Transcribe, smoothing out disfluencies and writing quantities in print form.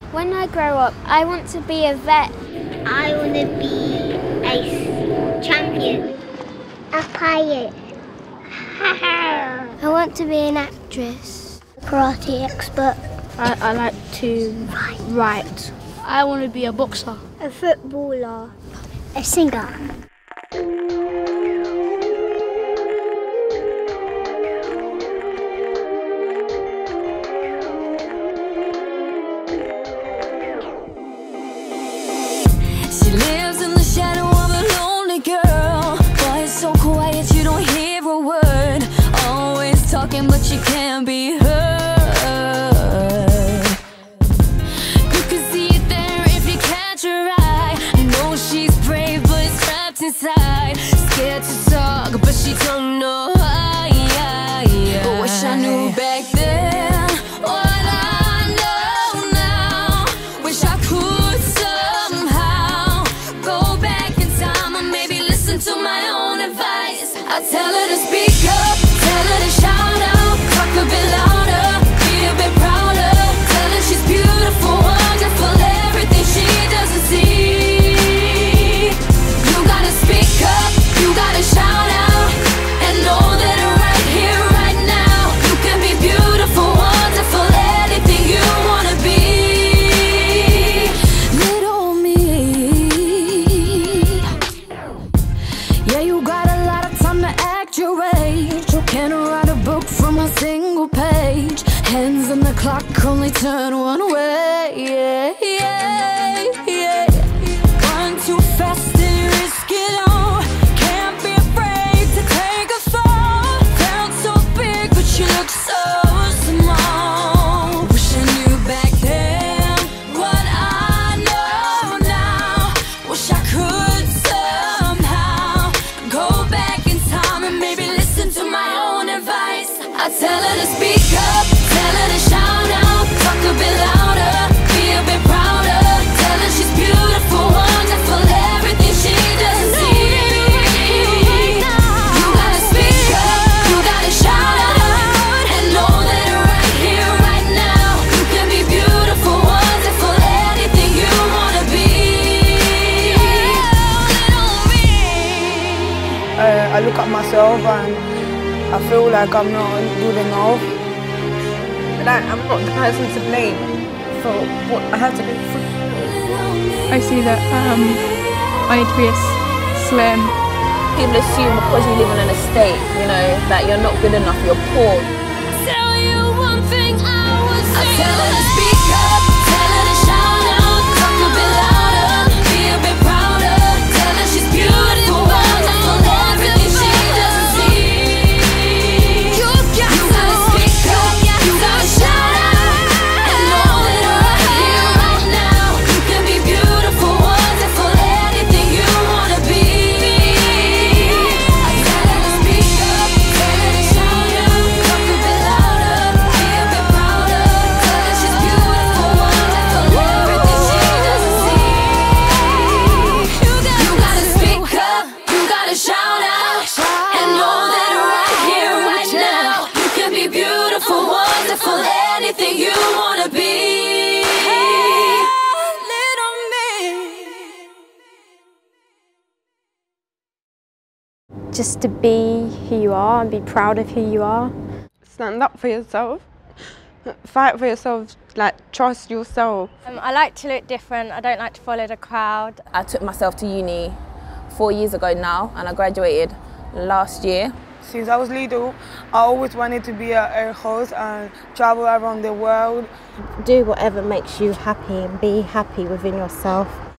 When I grow up, I want to be a vet. I want to be a champion. A pilot. I want to be an actress. A karate expert. I like to write. I want to be a boxer. A footballer. A singer. She lives in the shadow of a lonely girl. Boy, it's so quiet, you don't hear a word. Always talking, but she can't be heard. You can see it there if you catch her eye. I know she's brave, but it's trapped inside. Scared to talk, but she don't know. Wish I knew back then what I know now. Wish I could somehow go back in time and maybe listen to my own advice. I tell her to speak up, tell her to shout out, talk a bit louder, be a bit prouder. Tell her she's beautiful, wonderful, everything she doesn't see. You gotta speak up, you gotta shout out, and know that right here, right now, you can be beautiful, wonderful, anything you wanna be. Little me. Yeah, you got a lot of time to act your age. You can't write a book from a single page. Hands on the clock only turn one way. Yeah, yeah, yeah. Run too fast and risk it all. Can't be afraid to take a fall. Sound so big, but you look so small. Wish I knew back then what I know now. Wish I could somehow go back in time and maybe listen to my own advice. I tell her to speak up, tell her to shout out, talk a bit louder, be a bit prouder. Tell her she's beautiful, wonderful, everything she doesn't see. You gotta speak up, you gotta shout out, and know that right here, right now, you can be beautiful, wonderful, anything you wanna be. Little me. I look at myself and I feel like I'm not good enough. Like, I'm not the person to blame for what I have to go through. I see that I need to be slim. People assume because you live in an estate, you know, that you're not good enough, you're poor. Tell you one thing I tell her to speak up, tell her to shout out, talk a bit louder, be a bit prouder. Tell her she's beautiful, wonderful, everything she doesn't see. You gotta speak up, you gotta shout out, and know that right here, right now, you can be beautiful, wonderful, anything you wanna be. I tell her to speak up, tell her to shout out, talk a bit louder, be a bit prouder. Tell her she's beautiful, wonderful, everything she doesn't see. You gotta speak up, you gotta shout out, and know that right here, right now, you can be beautiful, wonderful, anything you wanna be. Little me. Just to be who you are and be proud of who you are. Stand up for yourself, fight for yourself, like trust yourself. I like to look different, I don't like to follow the crowd. I took myself to uni 4 years ago now, and I graduated last year. Since I was little, I always wanted to be an air host and travel around the world. Do whatever makes you happy and be happy within yourself.